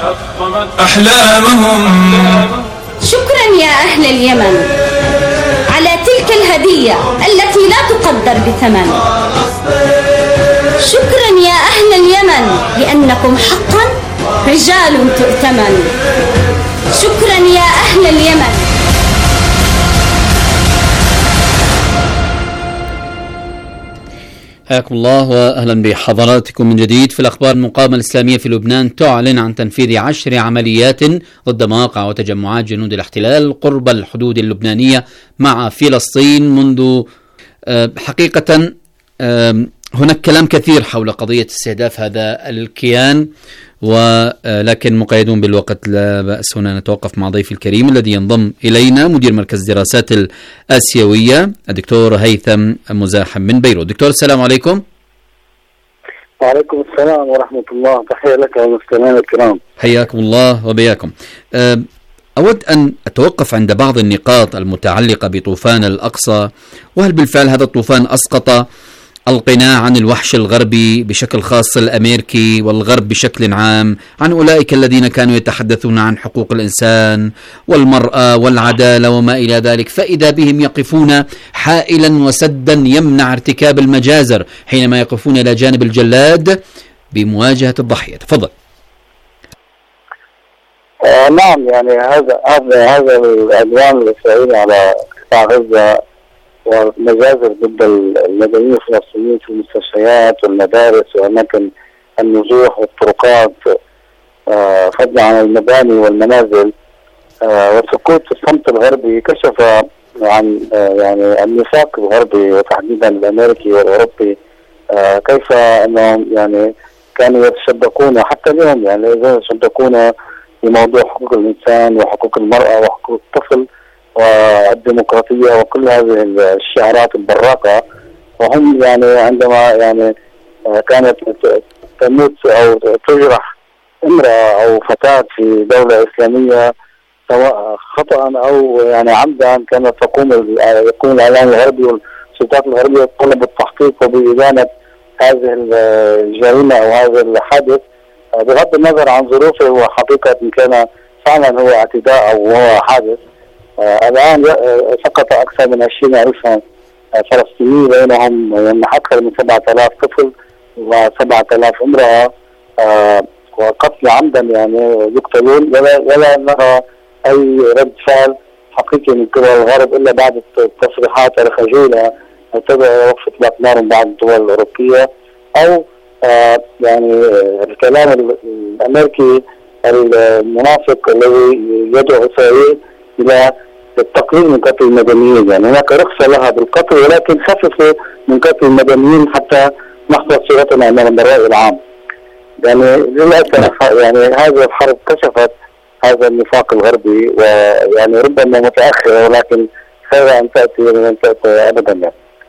أحلامهم. شكرا يا أهل اليمن على تلك الهدية التي لا تقدر بثمن. شكرا يا أهل اليمن لأنكم حقا رجال تؤتمن. شكرا يا أهل اليمن. حياكم الله وأهلا بحضراتكم من جديد. في الأخبار، المقاومة الإسلامية في لبنان تعلن عن تنفيذ 10 عمليات ضد مواقع وتجمعات جنود الاحتلال قرب الحدود اللبنانية مع فلسطين منذ حقيقة هناك كلام كثير حول قضية استهداف هذا الكيان، ولكن مقيدون بالوقت لا بأس. هنا نتوقف مع ضيفي الكريم الذي ينضم إلينا، مدير مركز الدراسات الآسيوية الدكتور هيثم مزاحم من بيروت. دكتور السلام عليكم. وعليكم السلام ورحمة الله. تحية لك والمستمعين الكرام. حياكم الله وبياكم. أود أن أتوقف عند بعض النقاط المتعلقة بطوفان الأقصى، وهل بالفعل هذا الطوفان أسقط القناع عن الوحش الغربي بشكل خاص الأمريكي والغرب بشكل عام، عن أولئك الذين كانوا يتحدثون عن حقوق الإنسان والمرأة والعدالة وما إلى ذلك، فإذا بهم يقفون حائلا وسدا يمنع ارتكاب المجازر حينما يقفون إلى جانب الجلاد بمواجهة الضحية. تفضل. نعم، يعني هذا العدوان الإسرائيلي على قطاع غزة ومجازر ضد المدنيين الفلسطينيين في المستشفيات والمدارس وأماكن النزوح والطرقات، فضلا عن المباني والمنازل، وسقوط الصمت الغربي كشف عن يعني النفاق الغربي وتحديدا الأمريكي والأوروبي، كيف أنهم يعني كانوا يتشبكون حتى اليوم، يعني يتشبكون في موضوع حقوق الإنسان وحقوق المرأة وحقوق الطفل والديمقراطية وكل هذه الشعارات البراقة. وهم يعني عندما يعني كانت تموت أو تجرح امرأة أو فتاة في دولة إسلامية سواء خطأ أو يعني عمدا، كانت يقوم الإعلام الغربي والسلطات الغربية تطالب بالتحقيق وبإدانة هذه الجريمة أو هذا الحادث بغض النظر عن ظروفه وحقيقة إن كان فعلا هو اعتداء أو هو حادث. الآن سقط أكثر من 20,000 فلسطيني، بينهم يعني أكثر من 7,000 طفل و7,000 امرأة، وقتل عمدا، يعني يقتلون ولا نرى أي رد فعل حقيقي من قبل الغرب إلا بعد التصريحات الخجولة تدعو وقف إطلاق نار من بعض الدول الأوروبية، أو يعني الكلام الأمريكي المنافق الذي يدعو إسرائيل إلى التقليل من قتل المدنيين. يعني هناك رخصة لها بالقتل ولكن خففوا من قتل المدنيين حتى نحفظ صورتنا أمام الرأي العام. يعني للأسف يعني هذه الحرب كشفت هذا النفاق الغربي، ويعني ربما متأخرة ولكن خير أن تأتي من أن تأتي أبدا.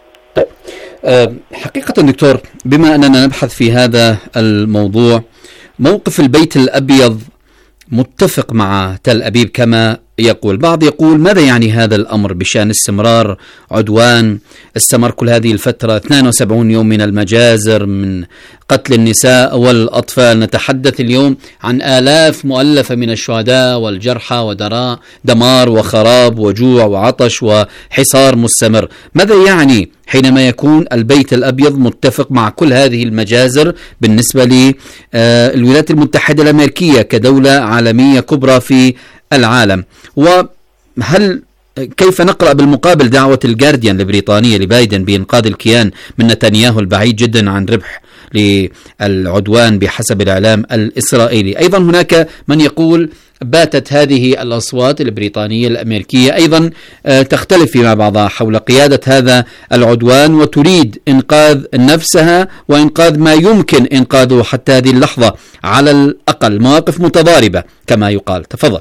حقيقة دكتور، بما أننا نبحث في هذا الموضوع، موقف البيت الأبيض متفق مع تل أبيب كما يقول بعض، يقول ماذا يعني هذا الأمر بشأن استمرار عدوان استمر كل هذه الفترة 72 يوم من المجازر، من قتل النساء والأطفال، نتحدث اليوم عن آلاف مؤلفة من الشهداء والجرحى ودمار وخراب وجوع وعطش وحصار مستمر. ماذا يعني حينما يكون البيت الأبيض متفق مع كل هذه المجازر بالنسبة للولايات المتحدة الأمريكية كدولة عالمية كبرى في العالم؟ وهل كيف نقرأ بالمقابل دعوة الجارديان البريطانية لبايدن بإنقاذ الكيان من نتنياهو البعيد جدا عن ربح للعدوان بحسب الإعلام الإسرائيلي؟ أيضا هناك من يقول باتت هذه الأصوات البريطانية الأمريكية أيضا تختلف فيما بعضها حول قيادة هذا العدوان، وتريد إنقاذ نفسها وإنقاذ ما يمكن إنقاذه حتى هذه اللحظة، على الأقل مواقف متضاربة كما يقال. تفضل.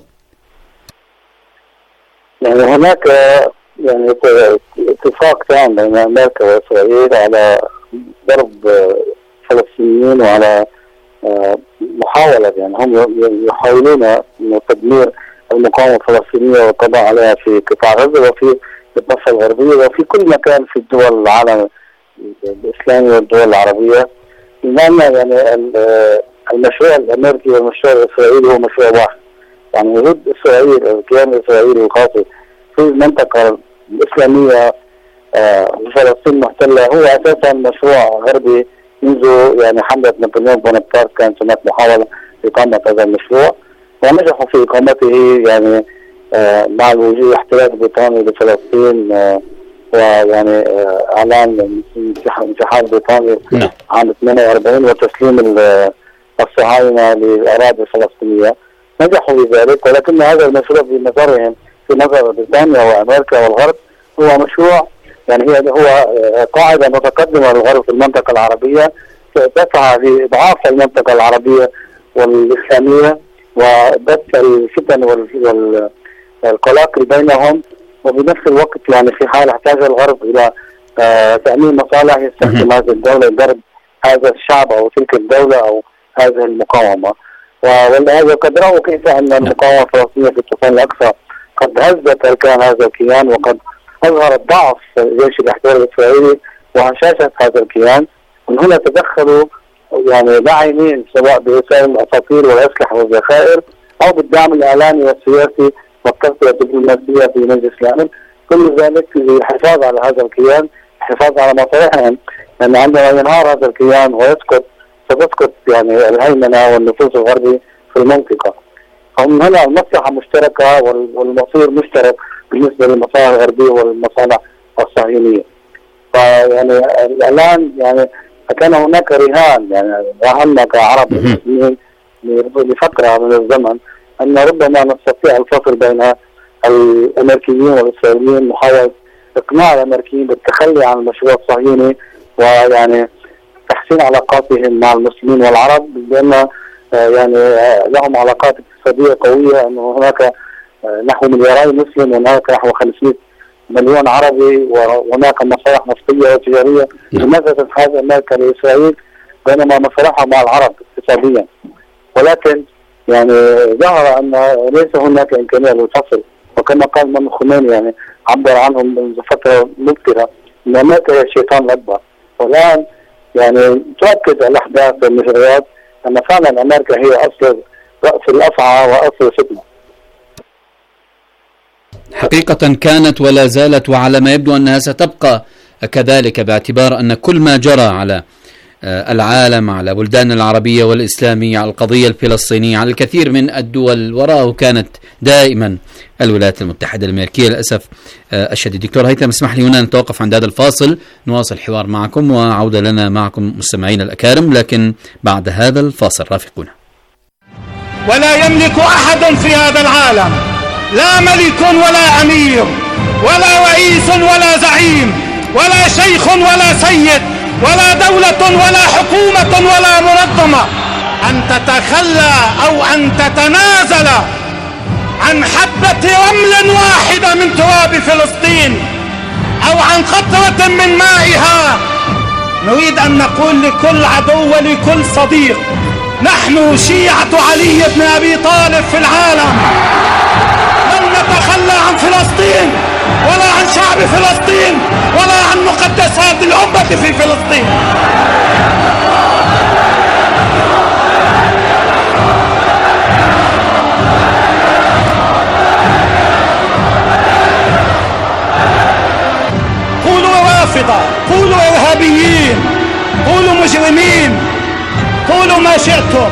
يعني هناك يعني اتفاق تام بين أمريكا وإسرائيل على ضرب فلسطينيين وعلى محاولة، يعني هم يحاولون تدمير المقاومة الفلسطينية والقضاء عليها في قطاع غزة وفي الضفة الغربية وفي كل مكان في الدول العالم الإسلامي والدول العربية. بما أن يعني المشروع الامريكي والمشروع الاسرائيلي هو مشروع واحد. يعني وجود اسرائيل الكيان الاسرائيلي الخاص في المنطقه الاسلاميه فلسطين المحتله هو اساسا مشروع غربي منذ يعني حمله نابليون بونابرت. كانت هناك محاوله لاقامه هذا المشروع ونجحوا في اقامته، يعني مع الوجود الاحتلال البريطاني لفلسطين ويعني اعلان انسحاب بريطاني عام 48 وتسليم الصهاينه للاراضي الفلسطينيه. نجحوا بذلك، ولكن هذا المشروع في نظرهم، في نظر بريطانيا وامريكا والغرب، هو مشروع يعني هو قاعده متقدمه للغرب في المنطقه العربيه تسعى لاضعاف المنطقه العربيه والاسلاميه وبث الفتن والقلاقل بينهم، وبنفس الوقت يعني في حال احتاج الغرب الى تامين مصالح يستخدم هذه الدوله لضرب هذا الشعب او تلك الدوله او هذه المقاومه. وقد راوا كيف ان المقاومه الفلسطينيه في الطوفان الاقصى قد هزت اركان هذا الكيان، وقد اظهرت ضعف جيش الاحتلال الاسرائيلي وهشاشه هذا الكيان. من هنا تدخلوا يعني لاعبين سواء بوسائل الاساطير والاسلحه والذخائر او بالدعم الاعلامي والسياسي والتغطيه الدبلوماسيه في مجلس الامن، كل ذلك للحفاظ على هذا الكيان، الحفاظ على مصالحهم، لان عندما ينهار هذا الكيان ويسقط ستسقط يعني الهيمنه والنفوذ الغربي في المنطقه. فمن هنا المصلحه مشتركه والمصير مشترك بالنسبه للمصالح الغربيه والمصالح الصهيونيه. فيعني الان يعني كان هناك رهان، يعني راهنا كعرب مسلمين لفتره من الزمن ان ربما نستطيع الفصل بين الامريكيين والاسرائيليين، محاوله اقناع الامريكيين بالتخلي عن المشروع الصهيوني ويعني تحسين علاقاتهم مع المسلمين والعرب، لان يعني لهم علاقات اقتصاديه قويه، انه هناك نحو ملياري مسلم وهناك نحو 500 مليون عربي وهناك مصالح نفطيه وتجاريه. لماذا تتحاز امريكا لاسرائيل بينما مصالحها مع العرب اقتصاديا؟ ولكن يعني ظهر ان ليس هناك امكانيه للفصل، وكما قال الامام الخميني يعني عبر عنهم منذ فتره مبكره ان امريكا هي الشيطان الاكبر. والان يعني تؤكد الاحداث والمجريات ان فعلا امريكا هي اصل راس الافعى واصل الفتنه. حقيقة كانت ولا زالت، وعلى ما يبدو أنها ستبقى كذلك، باعتبار أن كل ما جرى على العالم، على بلدان العربية والإسلامية، على القضية الفلسطينية، على الكثير من الدول، وراءه كانت دائما الولايات المتحدة الأمريكية للأسف الشديد. دكتور هيثم، اسمح لي هنا نتوقف عند هذا الفاصل، نواصل الحوار معكم وعودة لنا معكم مستمعين الأكارم، لكن بعد هذا الفاصل رافقونا. ولا يملك أحد في هذا العالم، لا ملك ولا أمير ولا رئيس ولا زعيم ولا شيخ ولا سيد ولا دولة ولا حكومة ولا منظمة أن تتخلى أو أن تتنازل عن حبة رمل واحدة من تراب فلسطين أو عن قطرة من مائها. نريد أن نقول لكل عدو ولكل صديق: نحن شيعة علي بن أبي طالب في العالم، لن نتخلى عن فلسطين ولا عن شعب فلسطين ولا عن مقدسات الأمة في فلسطين. قولوا رافضة، قولوا إرهابيين، قولوا مجرمين، قولوا ما شئتم،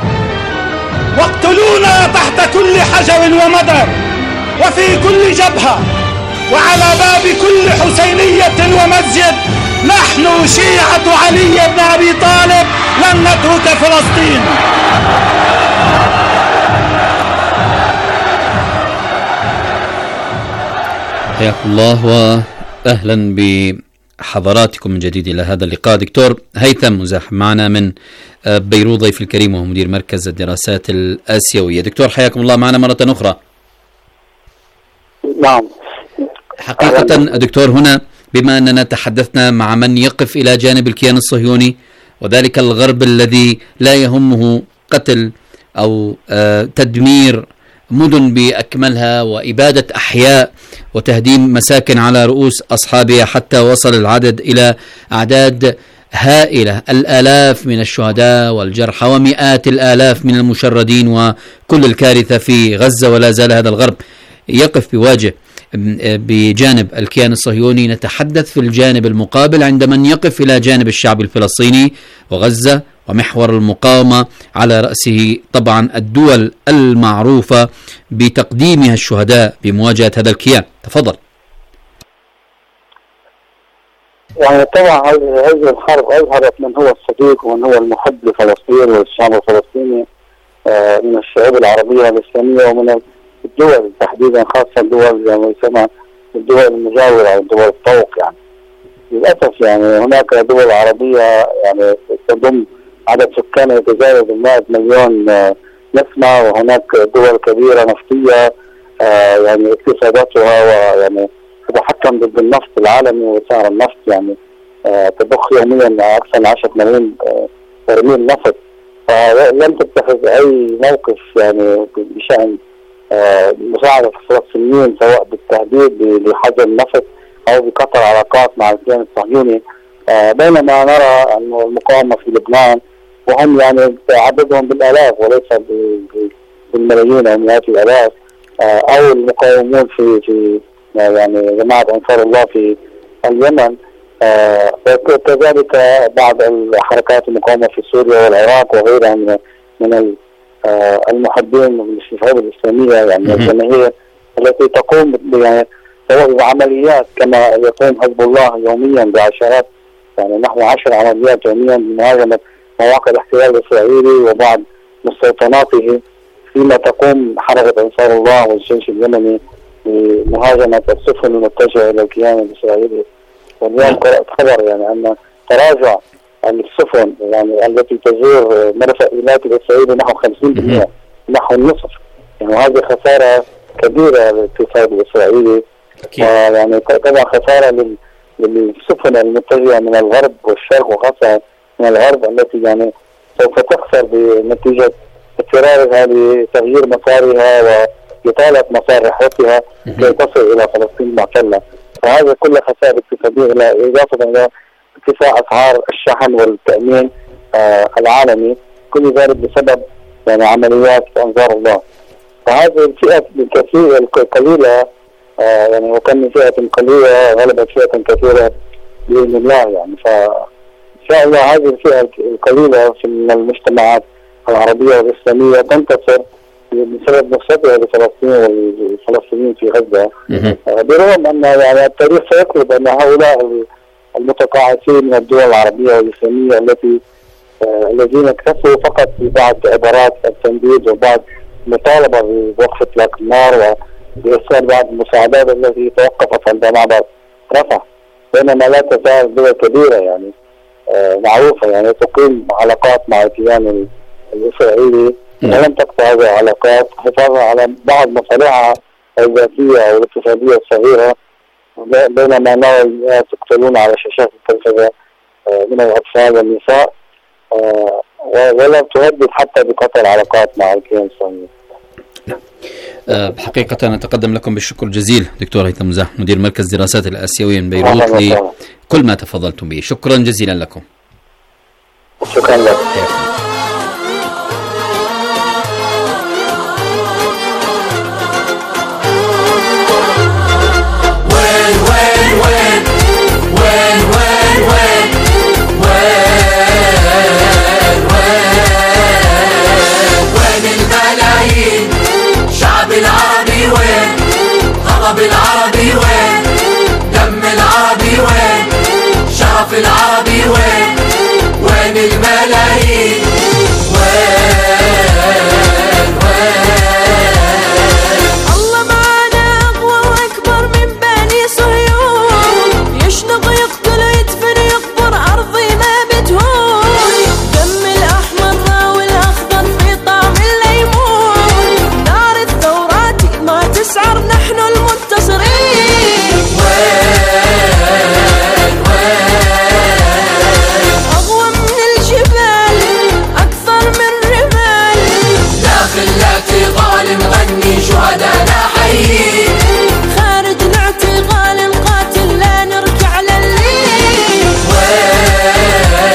واقتلونا تحت كل حجر ومدر وفي كل جبهة وعلى باب كل حسينية ومسجد. نحن شيعة علي بن أبي طالب لن نترك فلسطين. حياكم الله وأهلا بحضراتكم من جديد إلى هذا اللقاء. دكتور هيثم مزاحم معنا من بيروت ضيف الكريم وهو مدير مركز الدراسات الآسيوية. دكتور حياكم الله معنا مرة أخرى. نعم. حقيقة دكتور، هنا بما أننا تحدثنا مع من يقف إلى جانب الكيان الصهيوني وذلك الغرب الذي لا يهمه قتل أو تدمير مدن بأكملها وإبادة أحياء وتهديم مساكن على رؤوس أصحابها، حتى وصل العدد إلى أعداد هائلة، الآلاف من الشهداء والجرحى ومئات الآلاف من المشردين وكل الكارثة في غزة، ولا زال هذا الغرب يقف بجانب الكيان الصهيوني. نتحدث في الجانب المقابل عند من يقف إلى جانب الشعب الفلسطيني وغزة ومحور المقاومة، على رأسه طبعا الدول المعروفة بتقديمها الشهداء بمواجهة هذا الكيان. تفضل. يعني طبعا هذه الحرب أظهرت من هو الصديق ومن هو المحب لفلسطين والشعب الفلسطيني من الشعوب العربية والإسلامية ومن الدول تحديدا، خاصة الدول زي ما يسمى الدول المجاورة أو الدول الطوق. يعني للأسف يعني هناك دول عربية يعني تضم عدد سكان يتجاوز 100 مليون نسمة، وهناك دول كبيرة نفطية يعني اقتصاداتها ويعني تتحكم ضد النفط العالمي وسعر النفط، يعني تضخ يوميا أكثر من 10 ملايين برميل نفط. فلم تتخذ أي موقف يعني بشأن مساعدة الفلسطينيين، سواء بالتهديد لحجر النفط أو بقطع علاقات مع الكيان الصهيوني. بينما نرى أن المقاومة في لبنان وهم يعني عددهم بالآلاف وليس بالملايين أو مئات الآلاف، أو المقاومون في يعني جماعة أنصار الله في اليمن، وكذلك بعض الحركات المقاومة في سوريا والعراق وغيرها من المحبين من الشعوب الإسلامية، يعني الجماهير التي تقوم يعني سواء بعمليات كما يقوم حزب الله يوميا بعشرات، يعني نحو 10 عمليات يوميا بمهاجمة مواقع الاحتلال الإسرائيلي وبعض مستوطناته، فيما تقوم حركة أنصار الله والجيش اليمني بمهاجمة السفن المتجهة إلى الكيان الإسرائيلي. واليوم قرأت خبر يعني أن تراجع السفن يعني التي تزور مرفأ إيلات الإسرائيلي نحو 50%، نحو النصف. يعني هذه خسارة كبيرة للاقتصاد الإسرائيلي، ويعني طبعا خسارة للسفن المتجهة من الغرب والشرق، وخاصة من الغرب التي يعني سوف تخسر بنتيجة اضطرارها لتغيير مسارها وإطالة مسار رحلتها كي تصل إلى فلسطين المحتلة. فهذا كله خسائر اقتصادية، إضافة إلى ارتفاع أسعار الشحن والتأمين العالمي، كل ذلك بسبب يعني عمليات أنصار الله. فهذه الفئة القليلة يعني وكم فئة قليلة غلبت فئة كثيرة بإذن الله. يعني فإن شاء الله هذه الفئة القليلة في المجتمعات العربية والإسلامية تنتصر بسبب نصرتها لفلسطين والفلسطينيين في غزة، برغم أن يعني التاريخ سيكتب أن هؤلاء المتقاعسين من الدول العربية والإسلامية الذين اكتفوا فقط ببعض عبارات التنديد وبعض مطالبة بوقف إطلاق النار وبإرسال بعض المساعدات التي توقفت عند معبر رفح، بينما لا تزال دول كبيرة يعني معروفة يعني تقيم علاقات مع الكيان الإسرائيلي ولم تقطع هذه العلاقات حفاظا على بعض مصالحها الذاتية أو الاقتصادية الصغيرة، بينما نرى الناس يقتلون على شاشات التلفزة من الأطفال والنساء، ولم تهدد حتى بقطع العلاقات مع الكيان الصهيوني. بحقيقة نتقدم لكم بالشكر الجزيل دكتور هيثم مزاح، مدير مركز دراسات الآسيوية من بيروت، لكل ما تفضلتم به. شكرا جزيلا لكم. شكرا لك. العربي وين؟ دم العربي وين؟ شرف العربي وين؟ وين الملايين؟ وين الله معانا أقوى وأكبر من بني صهيون، يشنق يقتل يدفن يقبر أرضنا بتهون، دم الأحمر والأخضر في طعم الليمون، نار الثورات ما تسعر نحن المنتصرين. أقوى من الجبال أكثر من رمال، داخل الاعتقال مغني شهدانا حيين، خارج الاعتقال القاتل لا نركع للين.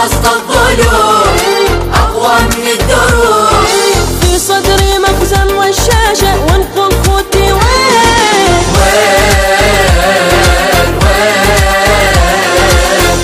وسط الظلوم أقوى من الدروب. في صدري مخزن والشاشة وانقل خوتي وين وين وين.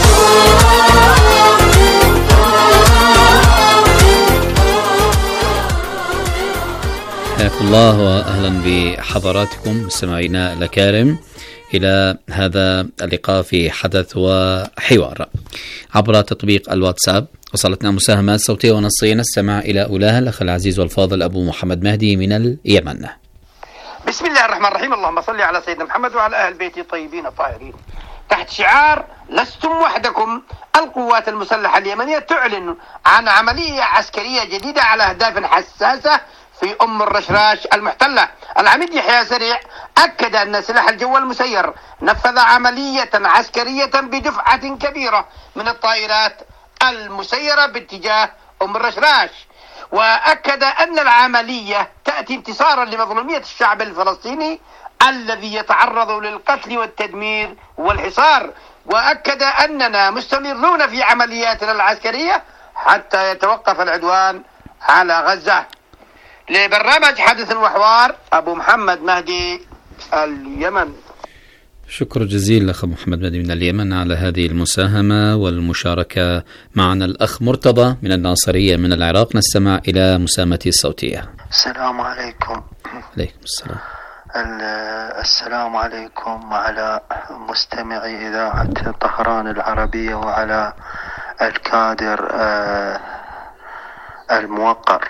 حياكم الله وأهلا بحضراتكم مستمعينا الأكارم إلى هذا اللقاء في حدث وحوار عبر تطبيق الواتساب. وصلتنا مساهمات صوتية ونصية نستمع إلى أولاها الأخ العزيز والفاضل أبو محمد مهدي من اليمن. بسم الله الرحمن الرحيم. اللهم صل على سيدنا محمد وعلى أهل بيته الطيبين الطاهرين. تحت شعار لستم وحدكم، القوات المسلحة اليمنية تعلن عن عملية عسكرية جديدة على أهداف حساسة في الرشراش المحتلة. العميد يحيى سريع أكد أن سلاح الجو المسير نفذ عملية عسكرية بدفعة كبيرة من الطائرات المسيرة باتجاه الرشراش، وأكد أن العملية تأتي انتصارا لمظلومية الشعب الفلسطيني الذي يتعرض للقتل والتدمير والحصار، وأكد أننا مستمرون في عملياتنا العسكرية حتى يتوقف العدوان على غزة. لبرنامج حدث وحوار أبو محمد مهدي اليمن. شكر جزيل أخ محمد مهدي من اليمن على هذه المساهمة والمشاركة معنا. الأخ مرتضى من الناصرية من العراق نستمع إلى مساهمته الصوتية. السلام عليكم. عليكم السلام. السلام عليكم وعلى مستمعي إذاعة طهران العربية وعلى الكادر الموقر.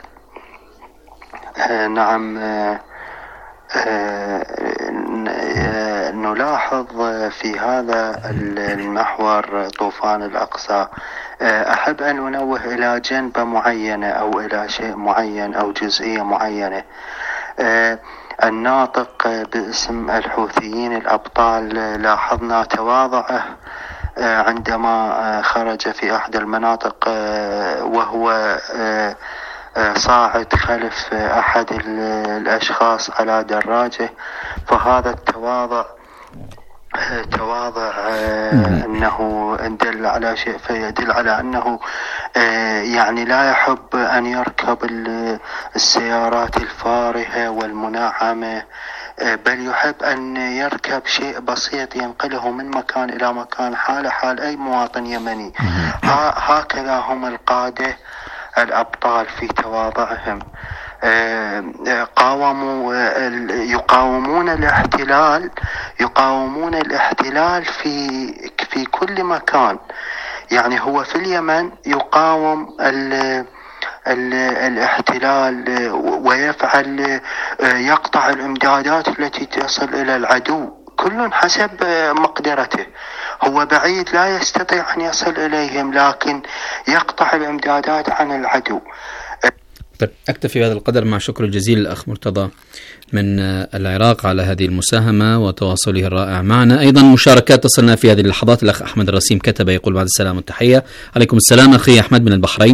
نعم، نلاحظ في هذا المحور طوفان الأقصى، أحب أن أنوه إلى جنبة معينة أو إلى شيء معين أو جزئية معينة. الناطق باسم الحوثيين الأبطال لاحظنا تواضعه عندما خرج في أحد المناطق وهو صاعد خلف أحد الأشخاص على دراجة، فهذا التواضع أنه يدل على شيء، فيدل على أنه يعني لا يحب أن يركب السيارات الفارهة والمنعمة، بل يحب أن يركب شيء بسيط ينقله من مكان إلى مكان حال أي مواطن يمني. هكذا هم القادة الأبطال في تواضعهم. يقاومون الاحتلال في كل مكان. يعني هو في اليمن يقاوم الاحتلال ويفعل يقطع الإمدادات التي تصل إلى العدو، كل حسب مقدرته. هو بعيد لا يستطيع أن يصل إليهم، لكن يقطع الإمدادات عن العدو. طيب، أكتفي بهذا القدر مع شكر الجزيل الأخ مرتضى من العراق على هذه المساهمة وتواصله الرائع معنا. أيضا مشاركات تصلنا في هذه اللحظات. الأخ أحمد الرسيم كتب يقول: بعد السلام والتحية. عليكم السلام أخي أحمد من البحرين.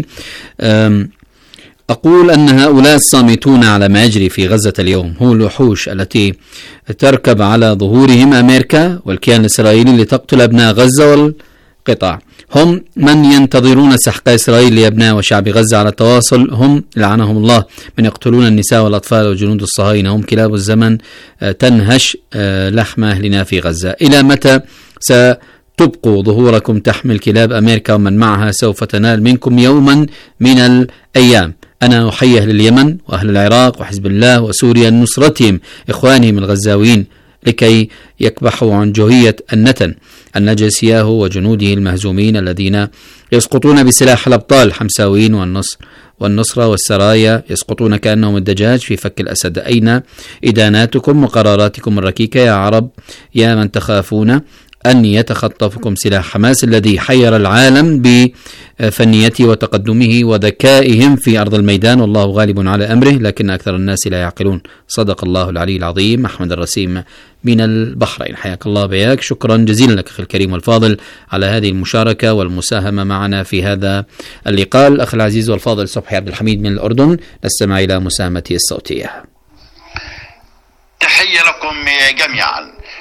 أقول أن هؤلاء الصامتون على ما يجري في غزة اليوم هم الوحوش التي تركب على ظهورهم أمريكا والكيان الإسرائيلي لتقتل أبناء غزة والقطاع. هم من ينتظرون سحق إسرائيل لأبناء وشعب غزة على التواصل. هم لعنهم الله من يقتلون النساء والأطفال وجنود الصهاينة. هم كلاب الزمن تنهش لحم أهلنا في غزة. إلى متى ستبقوا ظهوركم تحمل كلاب أمريكا ومن معها؟ سوف تنال منكم يوما من الأيام. أنا أحيي أهل اليمن وأهل العراق وحزب الله وسوريا نصرتهم إخوانهم الغزاويين لكي يكبحوا عن جهية النتن النجسياه وجنوده المهزومين الذين يسقطون بسلاح الأبطال حمساويين والنصرة والسرايا، يسقطون كأنهم الدجاج في فك الأسد. أين إداناتكم وقراراتكم الركيكة يا عرب، يا من تخافون أن يتخطفكم سلاح حماس الذي حير العالم بفنيته وتقدمه وذكائهم في أرض الميدان، والله غالب على أمره لكن أكثر الناس لا يعقلون. صدق الله العلي العظيم. أحمد الرسيم من البحرين، حياك الله بياك. شكرا جزيلا لك أخي الكريم والفاضل على هذه المشاركة والمساهمة معنا في هذا اللقاء. الأخ العزيز والفاضل صبحي عبد الحميد من الأردن نستمع إلى مساهمته الصوتية. تحية لكم جميعا.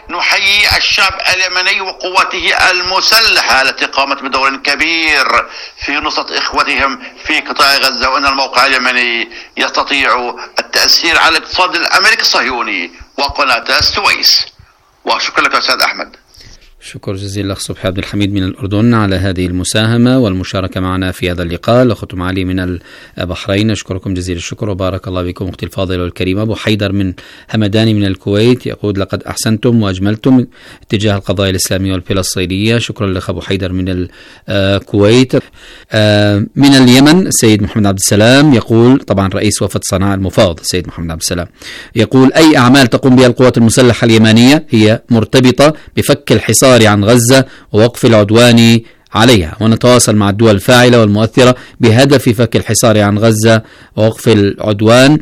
نحيي الشعب اليمني وقواته المسلحة التي قامت بدور كبير في نصرة إخوتهم في قطاع غزة، وأن الموقع اليمني يستطيع التأثير على الاقتصاد الأمريكي الصهيوني وقناة السويس. وشكرا لك أستاذ أحمد. شكر جزيلا الأخ صبحي عبد الحميد من الأردن على هذه المساهمة والمشاركة معنا في هذا اللقاء. الأخت علي من البحرين، أشكركم جزيل الشكر وبارك الله بكم أختي الفاضلة والكريمة. أبو حيدر من همداني من الكويت يقول لقد أحسنتم وأجملتم اتجاه القضايا الإسلامية والفلسطينية. شكرا لك أبو حيدر من الكويت. من اليمن السيد محمد عبد السلام يقول، طبعا رئيس وفد صنعاء المفاوض السيد محمد عبد السلام، يقول أي أعمال تقوم بها القوات المسلحة اليمنية هي مرتبطة بفك الحصار عن غزة ووقف العدوان عليها، ونتواصل مع الدول الفاعلة والمؤثرة بهدف فك الحصار عن غزة ووقف العدوان.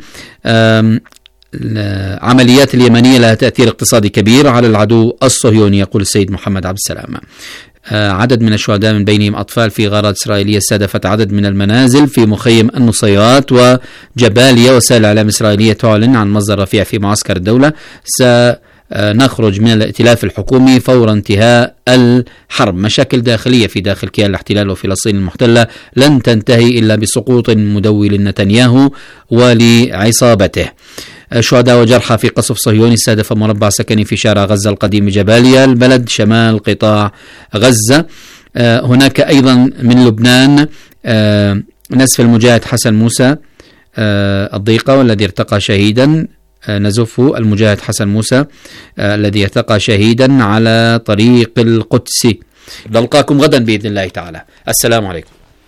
العمليات اليمنية لها تأثير اقتصادي كبير على العدو الصهيوني، يقول السيد محمد عبد السلام. عدد من الشهداء من بينهم أطفال في غارات إسرائيلية استهدفت عدد من المنازل في مخيم النصيرات وجباليا. وسائل الإعلام الإسرائيلية تعلن عن مصدر رفيع في معسكر الدولة نخرج من الائتلاف الحكومي فور انتهاء الحرب. مشاكل داخلية في داخل كيان الاحتلال وفلسطين المحتلة لن تنتهي إلا بسقوط مدوي لنتنياهو ولعصابته. شهداء وجرحى في قصف صهيوني استهدف مربع سكني في شارع غزة القديم بجباليا البلد شمال قطاع غزة. هناك أيضا من لبنان نزف المجاهد حسن موسى الضيقة والذي ارتقى شهيدا، نزفه المجاهد حسن موسى الذي ارتقى شهيدا على طريق القدس. نلقاكم غدا بإذن الله تعالى. السلام عليكم.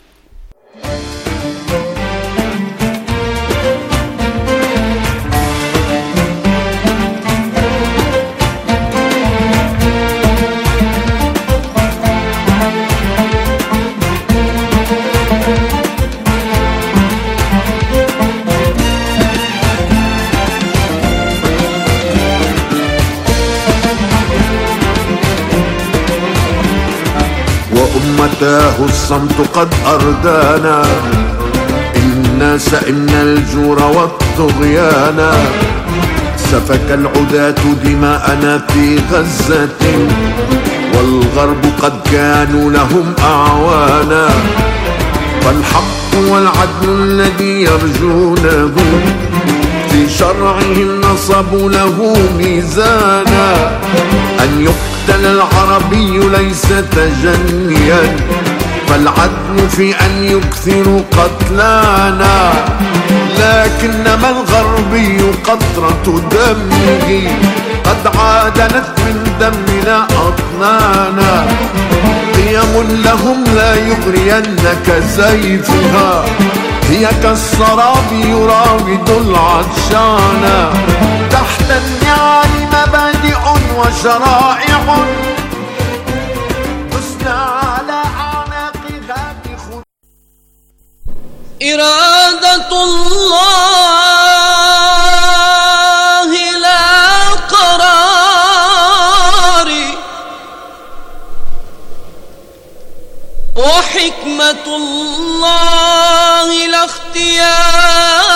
أمتاه الصمت قد أردانا، إنا سئمنا الجور والطغيانا، سفك العداة دماءنا في غزة، والغرب قد كانوا لهم أعوانا، فالحق والعدل الذي يرجونه في شرعهم نصبوا له ميزانا، أن يقتل العربي ليس تجنيا، فالعدل في أن يكثروا قتلانا، لكنما الغربي قطرة دمه قد عادلت من دمنا أطنانا، قيم لهم لا يغرينك سيفها، هي كالسراب يراود العطشانا، تحت النعال مبادئ وشرائع تسنى على أعناقها إرادة الله لا قرار، وحكمة الله لا اختيار،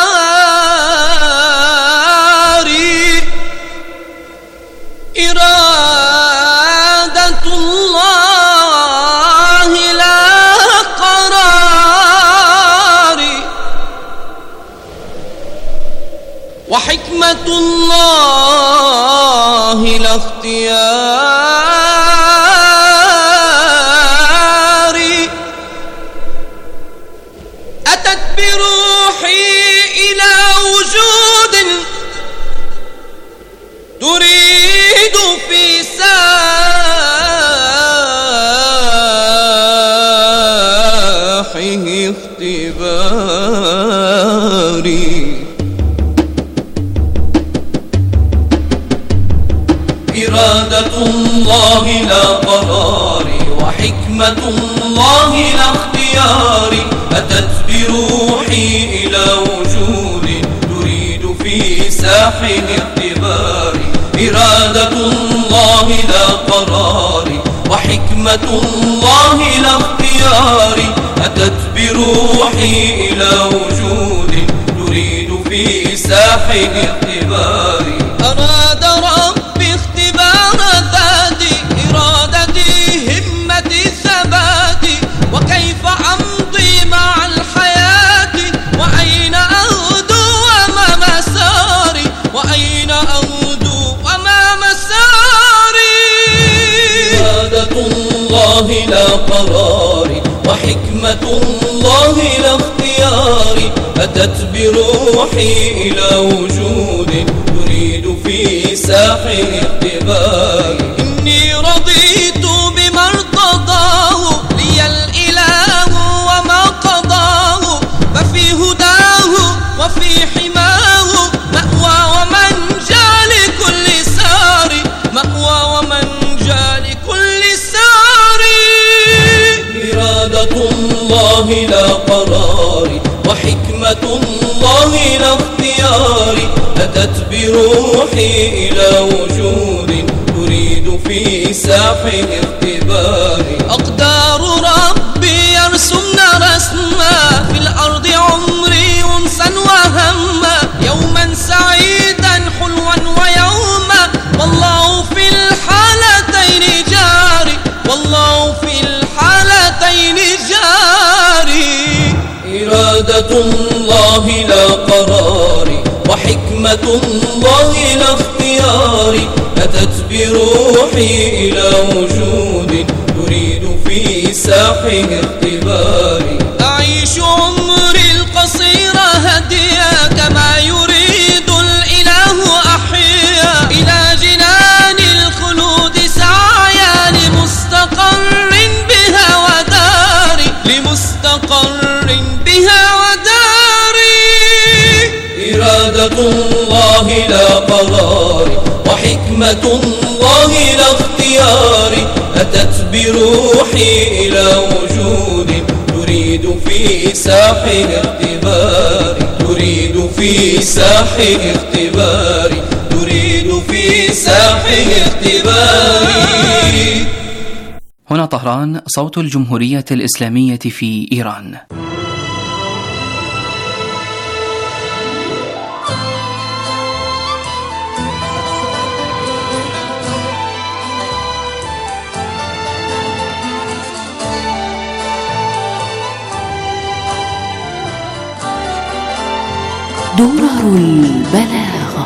إرادة الله لا قرار، وحكمة الله لا اختيار، أتت بروحي إلى وجود تريد في ساحه اختباري، إرادة الله لا قراري، وحكمة الله لا اختياري، أتت بروحي إلى وجود تريد في ساحه اختباري، إرادة الله لا قراري، وحكمة الله لا اختياري، أتت بروحي إلى وجود تريد في ساحه اختباري، أراد ربي اختباري الله لا قرار وحكمة الله لا اختيار أتت بروحي إلى وجود تريد في ساحل اختبار إني رضيت بما ارتضاه لي الإله وما قضاه ففي هداه وفي حماه مأوى ومنجى لكل سار مأوى ومنجى لكل سار إرادة الله لا قرار وحكمة الله لا اختيار أتت بروحي إلى وجود تريد في ساحل اختبار أقدار ربي يرسمن رسما في الأرض عمري أنسا وهما يوما سعيدا حلوا ويوما والله في الحالتين جاري والله في الحالتين جاري إرادة الله لا قرار وحكمة الله لا اختيار أتت بروحي إلى وجود تريد في ساحل اختبار أعيش عمري القصير هديا كما يريد الإله أحيا إلى جنان الخلود سعيا لمستقر بها وداري لمستقر بها وداري إرادة الله لا قرار وحكمة الله لا اختيار أتت بروحي إلى وجود تريد في ساحل اختبار تريد في ساحل اختبار تريد في ساحل اختبار. هنا طهران، صوت الجمهورية الإسلامية في إيران. درر البلاغة.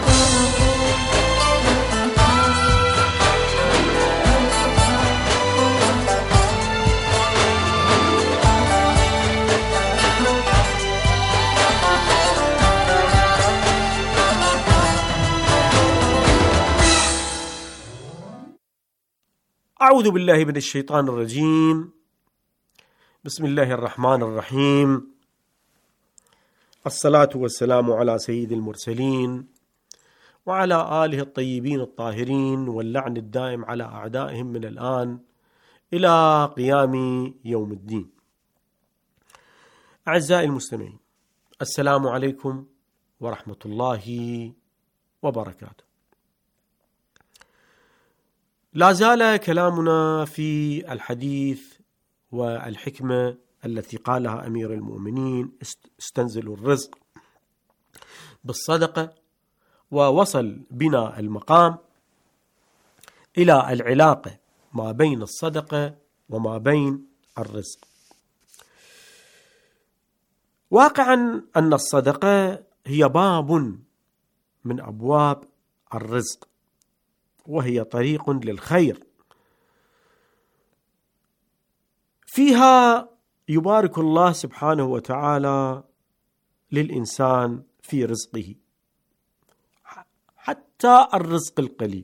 أعوذ بالله من الشيطان الرجيم. بسم الله الرحمن الرحيم. الصلاة والسلام على سيد المرسلين وعلى آله الطيبين الطاهرين، واللعن الدائم على أعدائهم من الآن إلى قيام يوم الدين. أعزائي المستمعين، السلام عليكم ورحمة الله وبركاته. لا زال كلامنا في الحديث والحكمة التي قالها أمير المؤمنين استنزلوا الرزق بالصدقة، ووصل بنا المقام إلى العلاقة ما بين الصدقة وما بين الرزق. واقعا أن الصدقة هي باب من أبواب الرزق، وهي طريق للخير، فيها يبارك الله سبحانه وتعالى للإنسان في رزقه، حتى الرزق القليل.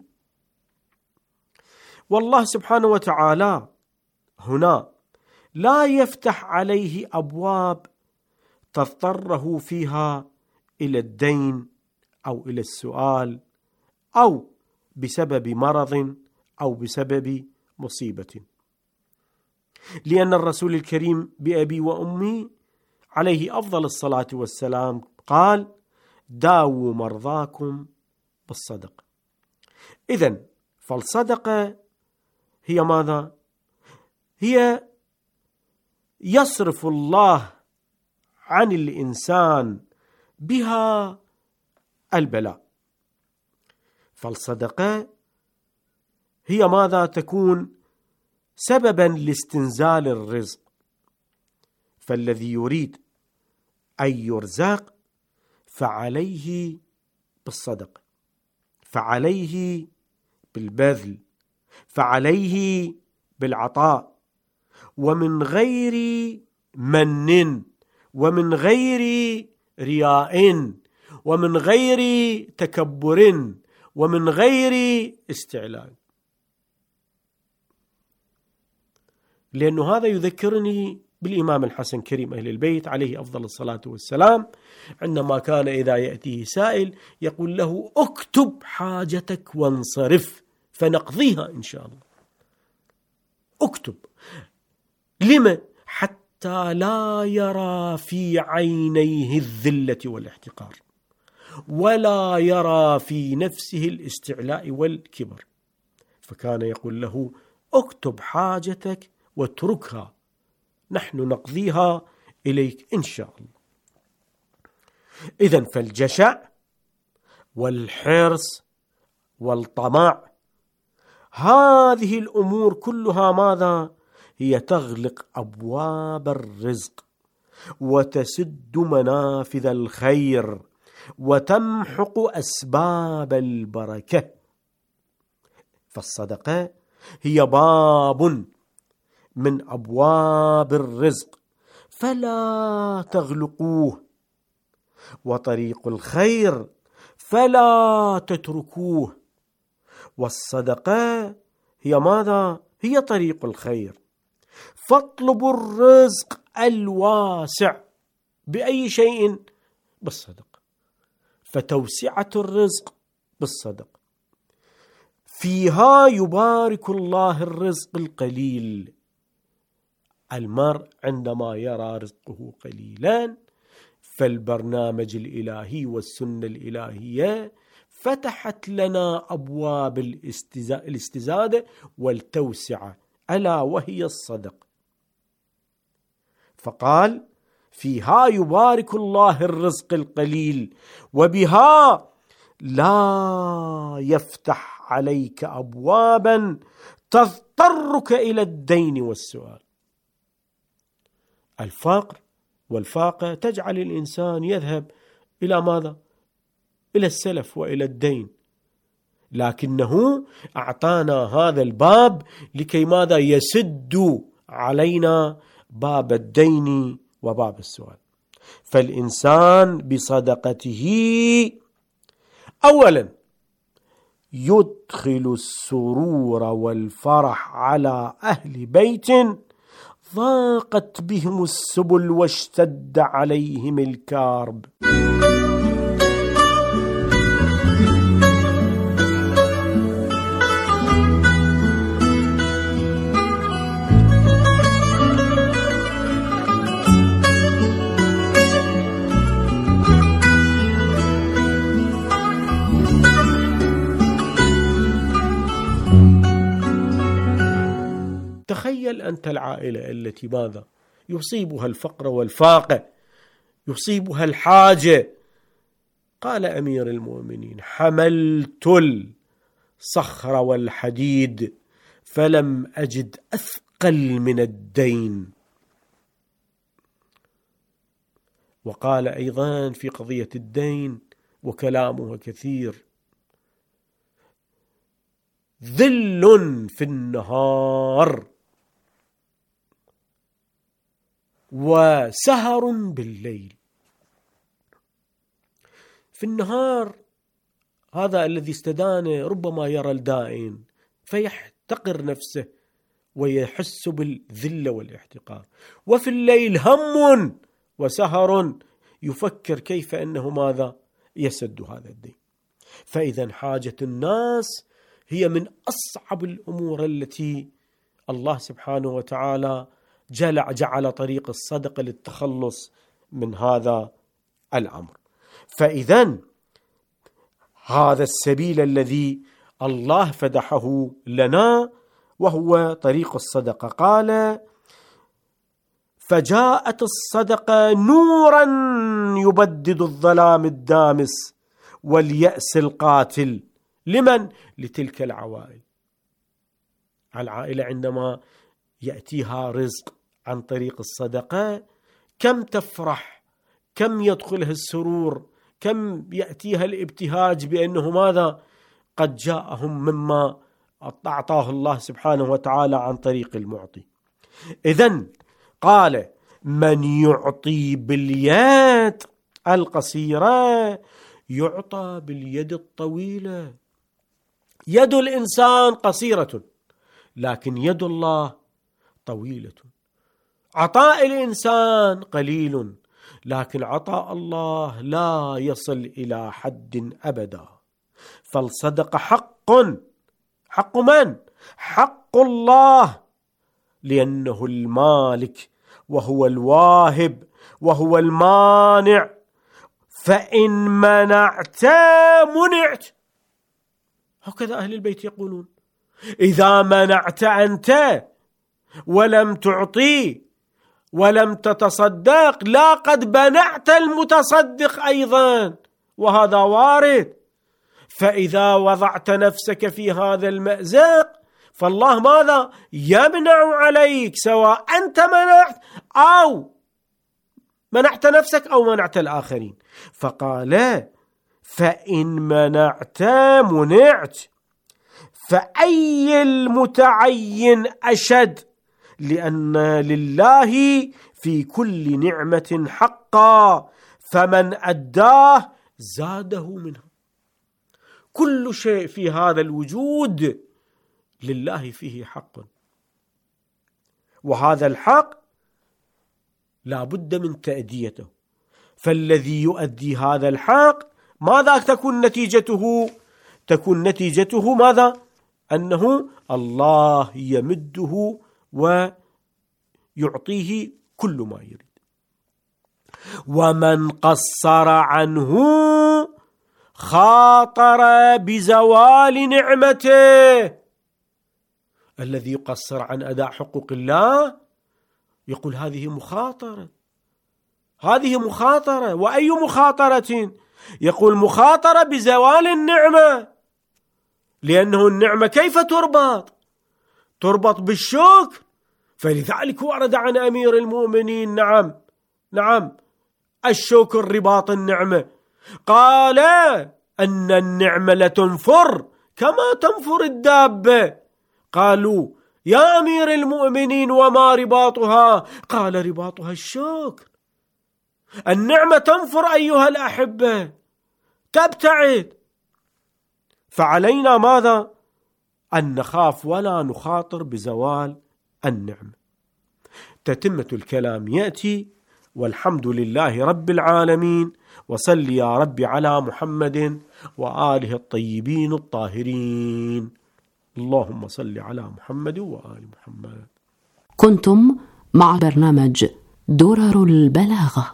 والله سبحانه وتعالى هنا لا يفتح عليه أبواب تضطره فيها إلى الدين أو إلى السؤال أو بسبب مرض أو بسبب مصيبة، لأن الرسول الكريم بأبي وأمي عليه أفضل الصلاة والسلام قال: داووا مرضاكم بالصدقة. إذن فالصدقة هي ماذا؟ هي يصرف الله عن الإنسان بها البلاء. فالصدقة هي ماذا؟ تكون سببا لاستنزال الرزق. فالذي يريد أن يرزق فعليه بالصدقة، فعليه بالبذل، فعليه بالعطاء، ومن غير من، ومن غير رياء، ومن غير تكبر، ومن غير استعلاء. لأنه هذا يذكرني بالإمام الحسن كريم أهل البيت عليه أفضل الصلاة والسلام، عندما كان إذا يأتيه سائل يقول له: اكتب حاجتك وانصرف فنقضيها إن شاء الله. اكتب. لما؟ حتى لا يرى في عينيه الذلة والاحتقار، ولا يرى في نفسه الاستعلاء والكبر. فكان يقول له: اكتب حاجتك واتركها، نحن نقضيها إليك إن شاء الله. إذن فالجشع والحرص والطمع، هذه الأمور كلها ماذا؟ هي تغلق أبواب الرزق، وتسد منافذ الخير، وتمحق أسباب البركة. فالصدقة هي باب من أبواب الرزق فلا تغلقوه، وطريق الخير فلا تتركوه. والصدقة هي ماذا؟ هي طريق الخير. فاطلبوا الرزق الواسع بأي شيء؟ بالصدقة. فتوسعة الرزق بالصدقة. فيها يبارك الله الرزق القليل. المرء عندما يرى رزقه قليلا، فالبرنامج الإلهي والسنة الإلهية فتحت لنا أبواب الاستزادة والتوسعة، ألا وهي الصدقة. فقال: فيها يبارك الله الرزق القليل، وبها لا يفتح عليك أبوابا تضطرك إلى الدين والسؤال. الفقر والفاقة تجعل الإنسان يذهب إلى ماذا؟ إلى السلف وإلى الدين. لكنه أعطانا هذا الباب لكي ماذا؟ يسد علينا باب الدين وباب السؤال. فالإنسان بصدقته أولا يدخل السرور والفرح على أهل بيت ضاقت بهم السبل واشتد عليهم الكرب. تخيل أنت العائلة التي ماذا؟ يصيبها الفقر والفاقة، يصيبها الحاجة. قال أمير المؤمنين: حملت الصخر والحديد فلم أجد أثقل من الدين. وقال أيضا في قضية الدين وكلامه كثير: ذل في النهار وسهر بالليل. في النهار هذا الذي استدان ربما يرى الدائن فيحتقر نفسه ويحس بالذل والاحتقار، وفي الليل هم وسهر يفكر كيف أنه ماذا؟ يسد هذا الدين. فإذا حاجة الناس هي من أصعب الأمور التي الله سبحانه وتعالى جعل طريق الصدقة للتخلص من هذا الأمر. فإذا هذا السبيل الذي الله فدحه لنا وهو طريق الصدقة. قال: فجاءت الصدقة نورا يبدد الظلام الدامس واليأس القاتل. لمن؟ لتلك العوائل. العائلة عندما يأتيها رزق عن طريق الصدقة كم تفرح، كم يدخلها السرور، كم يأتيها الابتهاج بأنه ماذا؟ قد جاءهم مما أعطاه الله سبحانه وتعالى عن طريق المعطي. إذن قال: من يعطي باليد القصيرة يعطى باليد الطويلة. يد الإنسان قصيرة، لكن يد الله طويلة. عطاء الإنسان قليل، لكن عطاء الله لا يصل إلى حد أبدا. فالصدقة حق. حق من؟ حق الله، لأنه المالك وهو الواهب وهو المانع. فإن منعت منعت، هكذا أهل البيت يقولون. إذا منعت أنت ولم تعطي ولم تتصدق، لا قد منعت المتصدق أيضا، وهذا وارد. فإذا وضعت نفسك في هذا المأزق فالله ماذا؟ يمنع عليك، سواء أنت منعت أو منعت نفسك أو منعت الآخرين. فقال: فإن منعت منعت. فأي المتعين أشد؟ لأن لله في كل نعمة حقا، فمن أداه زاده منها. كل شيء في هذا الوجود لله فيه حق، وهذا الحق لا بد من تأديته. فالذي يؤدي هذا الحق ماذا تكون نتيجته؟ تكون نتيجته ماذا؟ أنه الله يمده ويعطيه كل ما يريد. ومن قصر عنه خاطر بزوال نعمته. الذي يقصر عن أداء حقوق الله يقول هذه مخاطرة، هذه مخاطرة. وأي مخاطرة؟ يقول مخاطرة بزوال النعمة، لأنه النعمة كيف تربط؟ تربط بالشكر. فلذلك ورد عن أمير المؤمنين نعم الشكر رباط النعمة. قال أن النعمة لتنفر كما تنفر الدابة. قالوا: يا أمير المؤمنين وما رباطها؟ قال: رباطها الشكر. النعمة تنفر أيها الأحبة، تبتعد. فعلينا ماذا؟ أن نخاف ولا نخاطر بزوال النعمة. تتمة الكلام يأتي، والحمد لله رب العالمين. وصل يا رب على محمد وآله الطيبين الطاهرين. اللهم صل على محمد وآل محمد. كنتم مع برنامج درر البلاغة.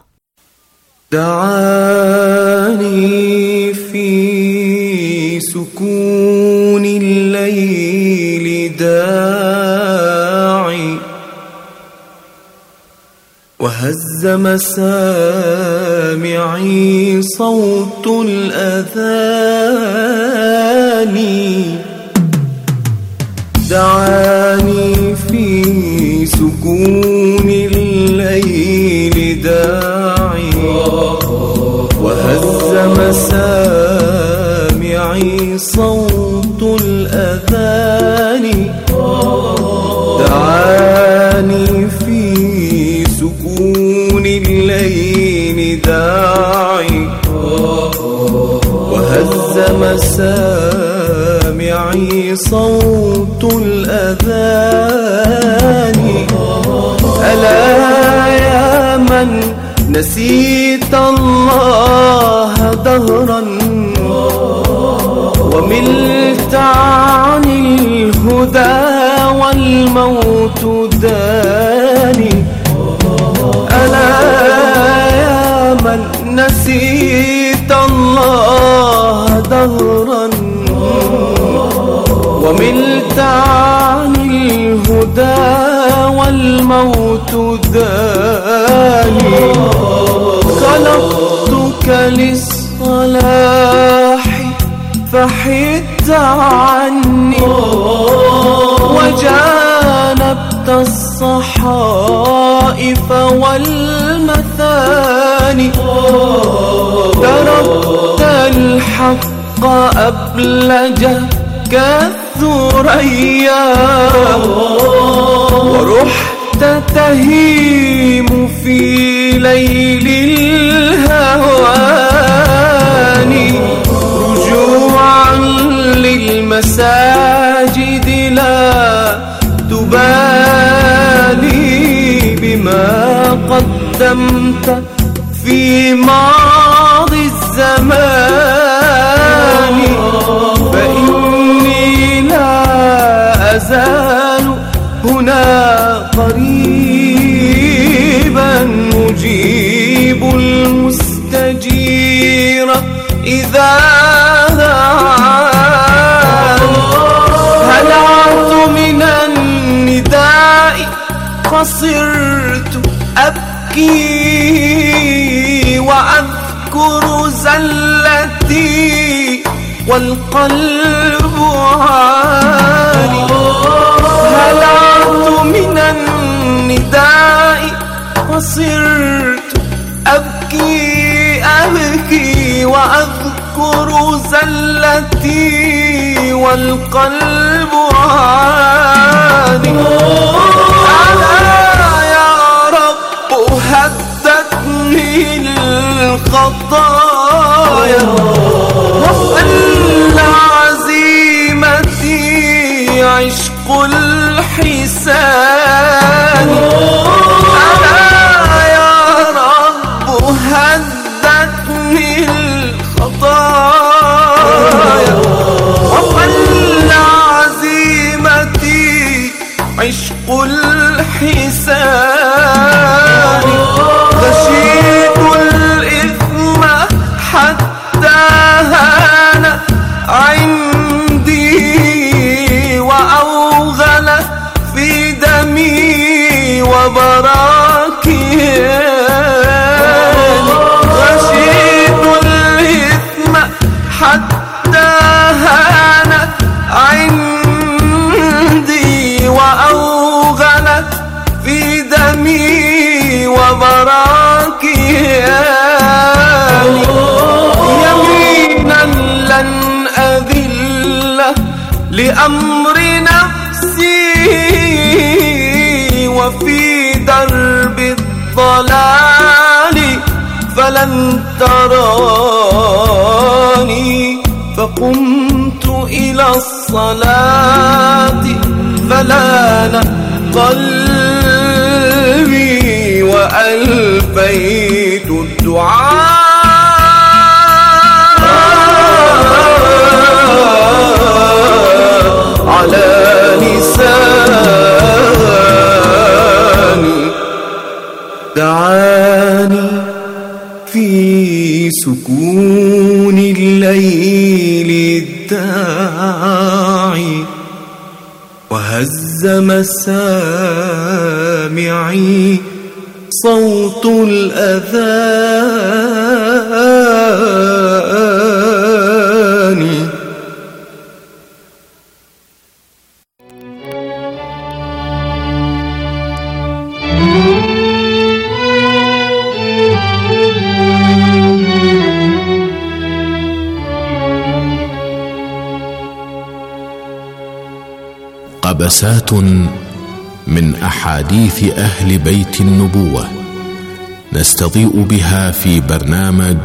دعاني في سكون الليل داعي، وهز مسامعي صوت الأذان. دعاني في سكون الليل داعي، وهز مسامعي صوت الأذان. دعاني في سكون الليل داعي، وهز مسامعي صوت الأذان. ألا يا من نسيت الله دهرا، وملت عن الهدى والموت داني. ألا يا من نسيت الله دهرا، وملت عن الهدى والموت داني. خلقتك للصلاح فحدت عني، وجانبت الصحائف والمثاني. تركت الحق أبلج كالثرى ثريا ورحت تهيم في ليل الهوان رجوعا للمساجد لا تبالي بما قدمت في ماضي الزمان فإني لا أزال هنا قريبا مجيب المستجير إذا دعان هلعت من النداء فصرت أبكي وأذكر زلتي والقلب عالي هلعت من النداء فصرت أبكي وأذكر زلتي والقلب عالي ألا يا رب هدتني الخطايا وفل عزيمتي عشق الحسان ألا يا رب هدتني الخطايا وفل عزيمتي عشق الحسان خشيت الإثم حتى هان عندي وأوغل في دمي وبراكين خشيت الإثم حتى هان عندي وأوغل في دمي وبراكين يمينا لن أذل لأمر نفسي وفي درب الضلال فلن تراني فقمت إلى الصلاة فلان قلبي وألبيت الدعاء على لساني دعاني في سكون الليل الداعي وهز مسامعي صوت الأذان قبسات من أحاديث أهل بيت النبوة نستضيء بها في برنامج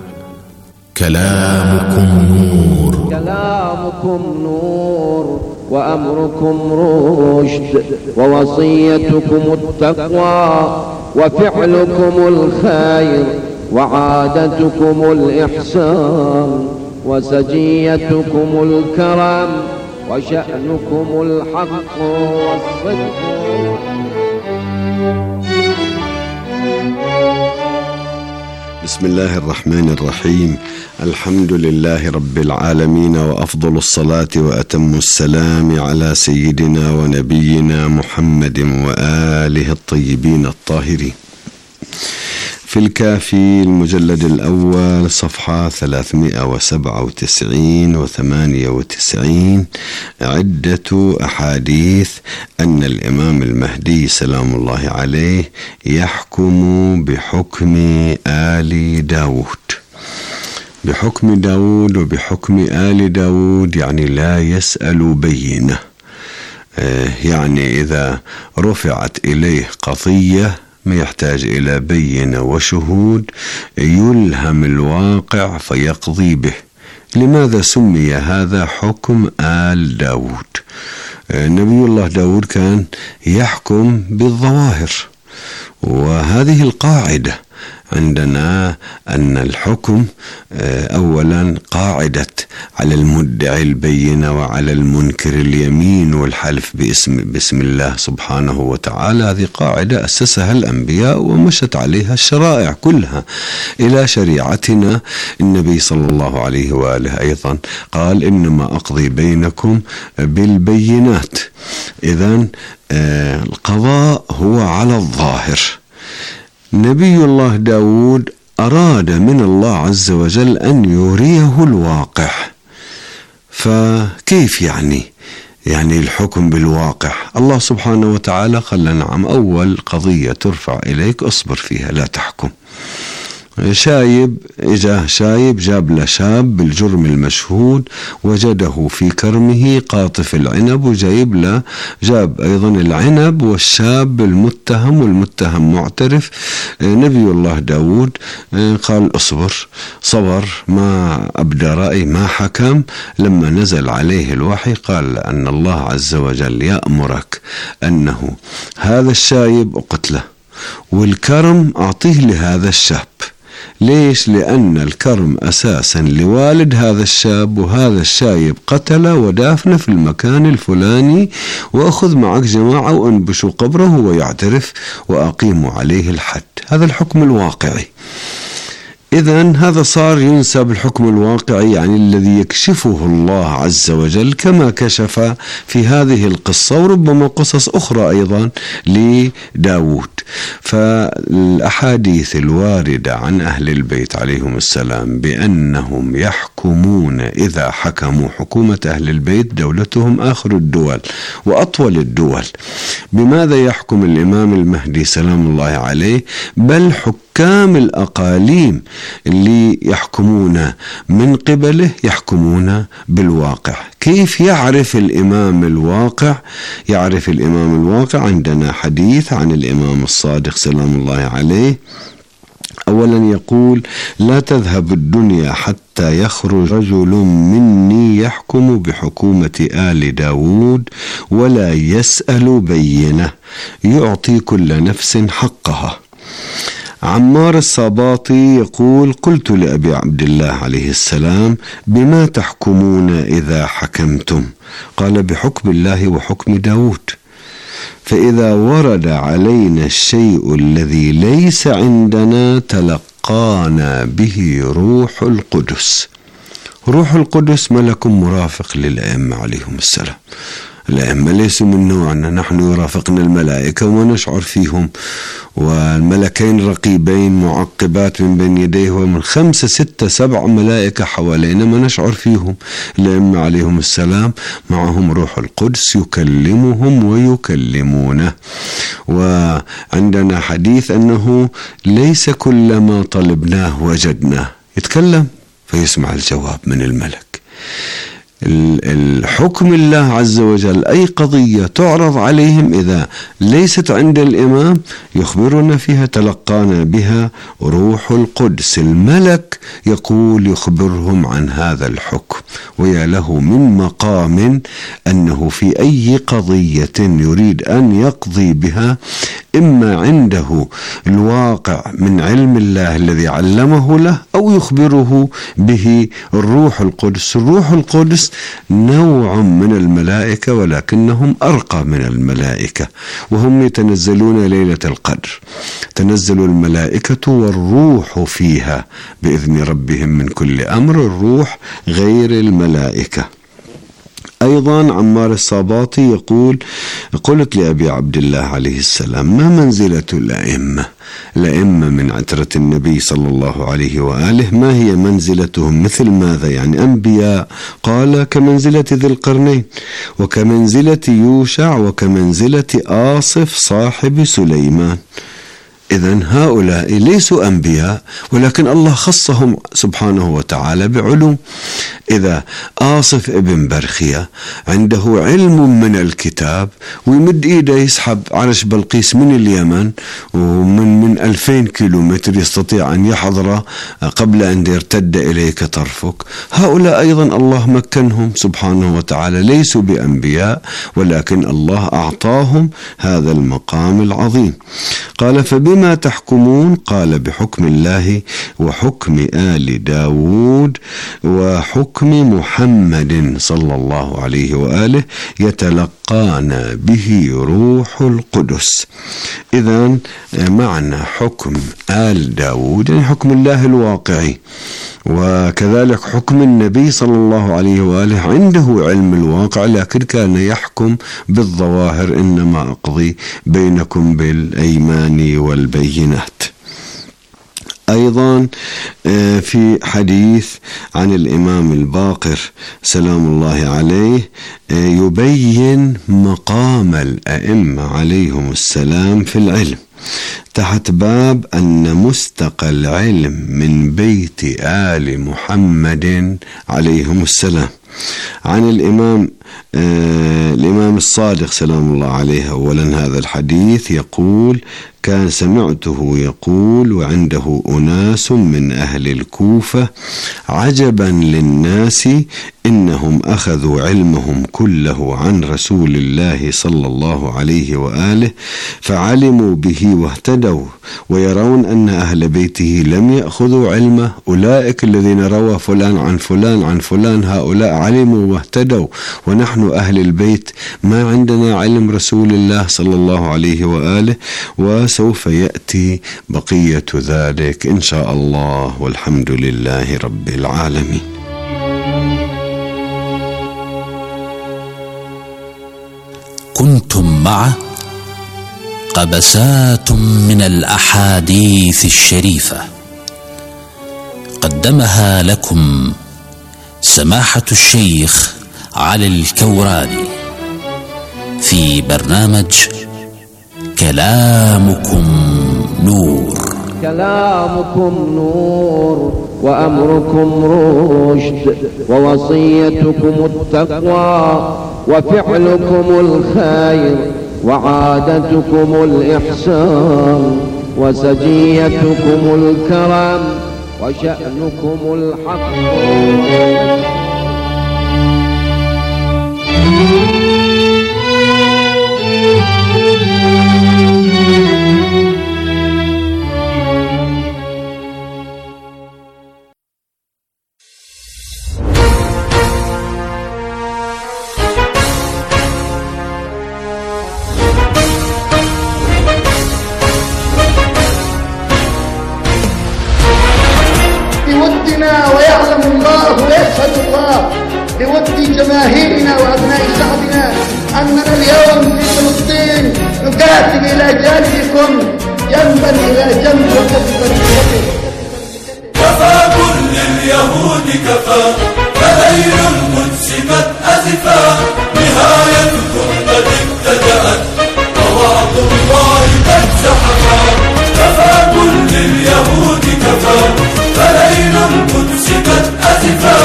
كلامكم نور. كلامكم نور وأمركم رشد ووصيتكم التقوى وفعلكم الخير وعادتكم الإحسان وسجيتكم الكرم وشأنكم الحق والصدق. بسم الله الرحمن الرحيم. الحمد لله رب العالمين، وأفضل الصلاة وأتم السلام على سيدنا ونبينا محمد وآله الطيبين الطاهرين. في الكافي المجلد الأول صفحة 397 و98 عدة أحاديث أن الإمام المهدي سلام الله عليه يحكم بحكم آل داود. بحكم داود وبحكم آل داود يعني لا يسأل بينة، يعني إذا رفعت إليه قضية ما يحتاج إلى بينة وشهود، يلهم الواقع فيقضي به. لماذا سمي هذا حكم آل داود؟ نبي الله داود كان يحكم بالظواهر، وهذه القاعدة عندنا أن الحكم أولا قاعدة على المدعي البينة وعلى المنكر اليمين والحلف باسم الله سبحانه وتعالى. هذه قاعدة أسسها الأنبياء ومشت عليها الشرائع كلها إلى شريعتنا. النبي صلى الله عليه وآله أيضا قال إنما أقضي بينكم بالبينات. إذن القضاء هو على الظاهر. نبي الله داود أراد من الله عز وجل أن يريه الواقع، فكيف يعني الحكم بالواقع؟ الله سبحانه وتعالى قال نعم، أول قضية ترفع إليك أصبر فيها لا تحكم. شايب جاب له شاب بالجرم المشهود، وجده في كرمه قاطف العنب، جاب أيضا العنب والشاب المتهم، والمتهم معترف. نبي الله داود قال صبر، ما أبدى رأي، ما حكم. لما نزل عليه الوحي قال أن الله عز وجل يأمرك أنه هذا الشايب أقتله، والكرم أعطيه لهذا الشاب. ليش؟ لأن الكرم أساسا لوالد هذا الشاب، وهذا الشايب قتله ودافنه في المكان الفلاني، وأخذ معك جماعة وأنبشوا قبره ويعترف وأقيموا عليه الحد. هذا الحكم الواقعي. إذن هذا صار ينسب الحكم الواقعي، يعني الذي يكشفه الله عز وجل، كما كشف في هذه القصة وربما قصص أخرى أيضا لداود. فالأحاديث الواردة عن أهل البيت عليهم السلام بأنهم يحكمون، إذا حكموا حكومة أهل البيت دولتهم آخر الدول وأطول الدول. بماذا يحكم الإمام المهدي سلام الله عليه؟ بل حكام الأقاليم اللي يحكمون من قبله يحكمون بالواقع. كيف يعرف الإمام الواقع؟ يعرف الإمام الواقع، عندنا حديث عن الإمام الصادق سلام الله عليه. أولا يقول: لا تذهب الدنيا حتى يخرج رجل مني يحكم بحكومة آل داود ولا يسأل بينة، يعطي كل نفس حقها. عمار الصباطي يقول: قلت لأبي عبد الله عليه السلام: بما تحكمون إذا حكمتم؟ قال: بحكم الله وحكم داود. فإذا ورد علينا الشيء الذي ليس عندنا تلقانا به روح القدس. روح القدس ملك مرافق للأئمة عليهم السلام. الأئمة ليسوا من نوعنا، نحن يرافقنا الملائكة وما نشعر فيهم، والملكين رقيبين معقبات من بين يديه، ومن 5 6 7 ملائكة حوالينا ما نشعر فيهم. الأئمة عليهم السلام معهم روح القدس يكلمهم ويكلمونه. وعندنا حديث أنه ليس كل ما طلبناه وجدناه، يتكلم فيسمع الجواب من الملك. الحكم الله عز وجل أي قضية تعرض عليهم إذا ليست عند الإمام يخبرنا فيها تلقانا بها روح القدس. الملك يقول يخبرهم عن هذا الحكم، ويا له من مقام أنه في أي قضية يريد أن يقضي بها إما عنده الواقع من علم الله الذي علمه له، أو يخبره به الروح القدس. الروح القدس نوع من الملائكة ولكنهم أرقى من الملائكة، وهم يتنزلون ليلة القدر، تنزل الملائكة والروح فيها بإذن ربهم من كل أمر. الروح غير الملائكة. أيضا عمار الصباطي يقول: قلت لأبي عبد الله عليه السلام: ما منزلة الأئمة من عترة النبي صلى الله عليه وآله؟ ما هي منزلتهم؟ مثل ماذا يعني؟ أنبياء؟ قال: كمنزلة ذي القرنين، وكمنزلة يوشع، وكمنزلة آصف صاحب سليمان. إذن هؤلاء ليسوا أنبياء، ولكن الله خصهم سبحانه وتعالى بعلوم. إذا آصف ابن برخية عنده علم من الكتاب ويمد إيده يسحب عرش بلقيس من اليمن ومن 2000 كيلومتر يستطيع أن يحضر قبل أن يرتد إليك طرفك، هؤلاء أيضا الله مكنهم سبحانه وتعالى، ليسوا بأنبياء ولكن الله أعطاهم هذا المقام العظيم. قال فبما تحكمون؟ قال بحكم الله وحكم آل داود وحكم محمد صلى الله عليه وآله يتلقانا به روح القدس. إذن معنى حكم آل داود يعني حكم الله الواقعي، وكذلك حكم النبي صلى الله عليه وآله عنده علم الواقع لكن كان يحكم بالظواهر، إنما أقضي بينكم بالأيمان والبينات. أيضا في حديث عن الإمام الباقر سلام الله عليه يبين مقام الأئمة عليهم السلام في العلم تحت باب أن مستقى العلم من بيت آل محمد عليهم السلام. عن الإمام الصادق سلام الله عليه أولا هذا الحديث يقول كان سمعته يقول وعنده أناس من أهل الكوفة عجبا للناس إنهم أخذوا علمهم كله عن رسول الله صلى الله عليه وآله فعلموا به واهتدوا، ويرون أن أهل بيته لم يأخذوا علمه، أولئك الذين روى فلان عن فلان عن فلان هؤلاء علموا واهتدوا، ونحن أهل البيت ما عندنا علم رسول الله صلى الله عليه وآله. وسوف يأتي بقية ذلك إن شاء الله، والحمد لله رب العالمين. كنتم مع قبسات من الأحاديث الشريفة قدمها لكم سماحة الشيخ علي الكوراني في برنامج كلامكم نور. كلامكم نور وأمركم رشد، ووصيتكم التقوى، وفعلكم الخير، وعادتكم الإحسان، وسجيتكم الكرم، وشأنكم الحق. ويعلم الله ويشهد الله بود جماهيرنا وأبناء شعبنا أننا اليوم في فلسطين نقاتل إلى جانبكم جنبا إلى جنب وكتفا لكتف. كفى كل اليهود كفى، فليل القدس قد أزفا، نهايتكم قد ابتدأت، ووعد الله قد زحفا. كفى كل اليهود كفى، فليل القدس قد أزفا،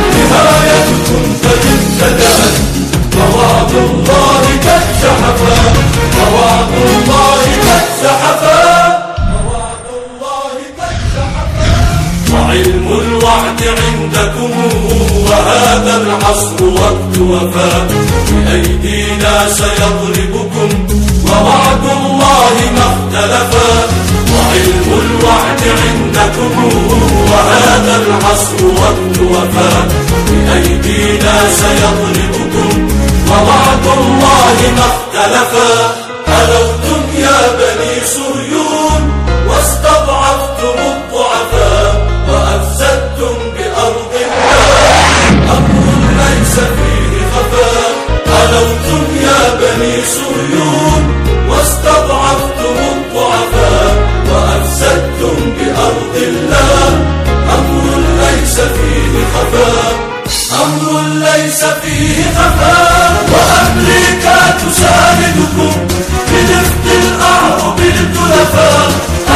نهايتكم قد ابتدأت، ووعد الله قد زحفا، ووعد الله قد زحفا، ووعد الله قد زحفا. وعلم الوعد عندكم وهذا العصر وقت وفاء، بأيدينا سيضربكم ووعد الله ما اختلفا. وعلم الوعد عندكم وهذا العصر وقت وفاء، بأيدينا سيضربكم ووعد الله ما اختلفا. ألوتم يا بني صهيون واستضعفتم الضعفاء، وأفسدتم بأرض الله أمر ليس فيه خفاء. ألوتم يا بني صهيون واستضعفتم الضعفاء، وأفسدتم بأرض الله أمر ليس فيه خفاء، أمر ليس فيه خفاء. وأمريكا تساندكم بنفط الأعرب التلفاء،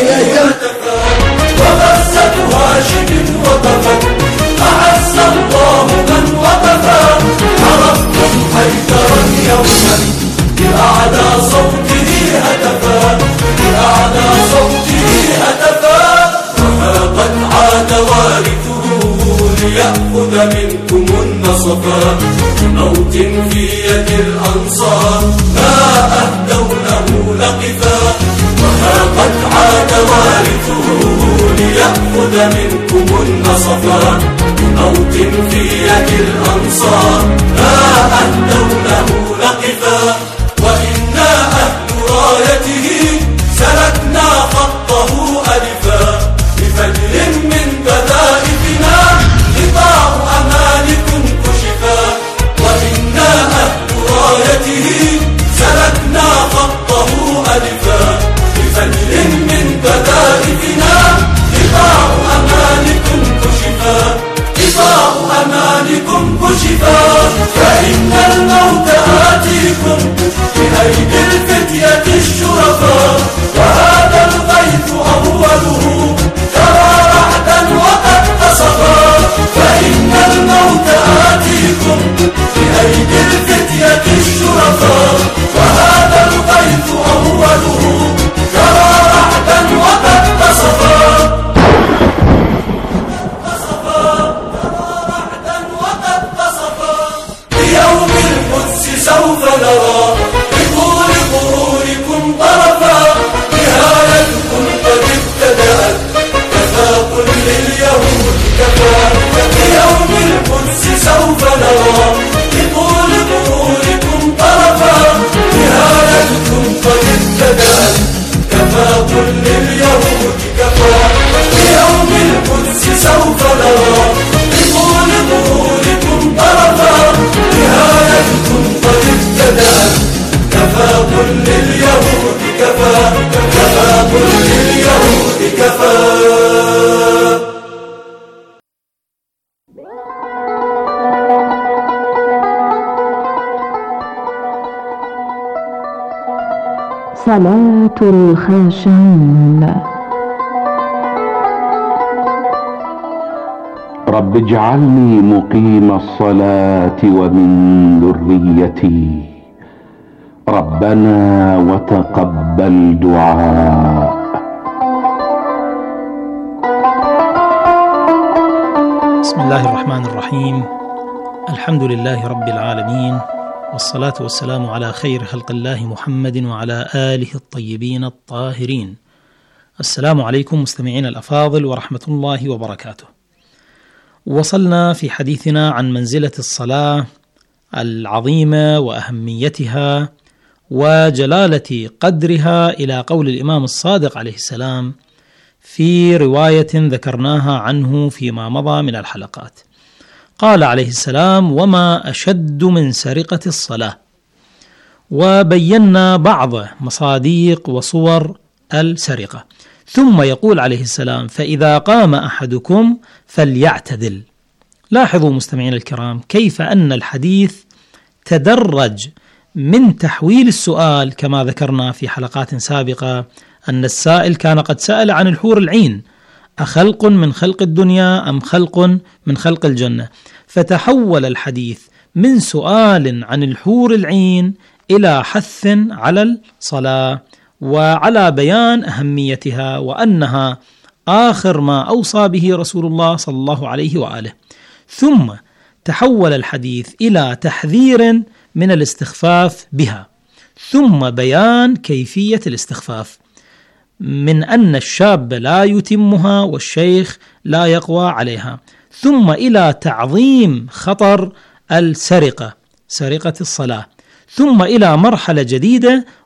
إلى جنب. وغزة هاشم وقفت أعز الله من وقفا. عرفتم حيدرا يوما بأعلى صوته هتفا، بأعلى صوته هتفا. وقد عاد وارثه ليأخذ منكم النصفا. موت في يد الأنصار ما أهدونه لقفا. وقد عاد وارثه ليأخذ منكم النصفا. موت في يد الأنصار ما أهدونه لقفا. وإنا أهل رايته سلكنا خطه ألفا. بفجر من بذائفنا قطاع أمانكم كشفا. وإنا أهل رايته سلكنا خطه ألفا. بفجر من بذائفنا قطاع أمانكم كشفا. قطاع أمانكم كشفا. فإن الموت آتيكم بأيدي الفتية الشرفاء. وهذا الغيث أوله ترى رعدا وقد قصفا. فإن الموت آتيكم بأيدي الفتية الشرفاء. وهذا الغيث أوله ترى رعدا وقد قصفا. بيوم القدس سوف نرى بطول قرونكم طرفا. نهايتكم قد ابتدأت كفى قل لليهود كفى. بيوم القدس سوف نرى بطول قرونكم طرفا. نهايتكم قد ابتدأت كفى قل لليهود كفى. بيوم القدس سوف نرى بطول قرونكم طرفا. نهايتكم قد ابتدأت كفى قل لليهود كفى. كفى قل لليهود كفى. صلاة الخاشعين. رب اجعلني مقيم الصلاة ومن ذريتي. ربنا وتقبل دعاء. بسم الله الرحمن الرحيم. الحمد لله رب العالمين، والصلاة والسلام على خير خلق الله محمد وعلى آله الطيبين الطاهرين. السلام عليكم مستمعين الأفاضل ورحمة الله وبركاته. وصلنا في حديثنا عن منزلة الصلاة العظيمة وأهميتها وجلالة قدرها إلى قول الإمام الصادق عليه السلام في رواية ذكرناها عنه فيما مضى من الحلقات. قال عليه السلام: وما أشد من سرقة الصلاة. وبينا بعض مصاديق وصور السرقة، ثم يقول عليه السلام: فإذا قام أحدكم فليعتدل. لاحظوا مستمعين الكرام كيف أن الحديث تدرج من تحويل السؤال، كما ذكرنا في حلقات سابقة أن السائل كان قد سأل عن الحور العين: أخلق من خلق الدنيا أم خلق من خلق الجنة؟ فتحول الحديث من سؤال عن الحور العين إلى حث على الصلاة وعلى بيان أهميتها، وأنها آخر ما أوصى به رسول الله صلى الله عليه وآله. ثم تحول الحديث إلى تحذير من الاستخفاف بها، ثم بيان كيفية الاستخفاف من أن الشاب لا يتمها والشيخ لا يقوى عليها، ثم إلى تعظيم خطر السرقة، سرقة الصلاة، ثم إلى مرحلة جديدة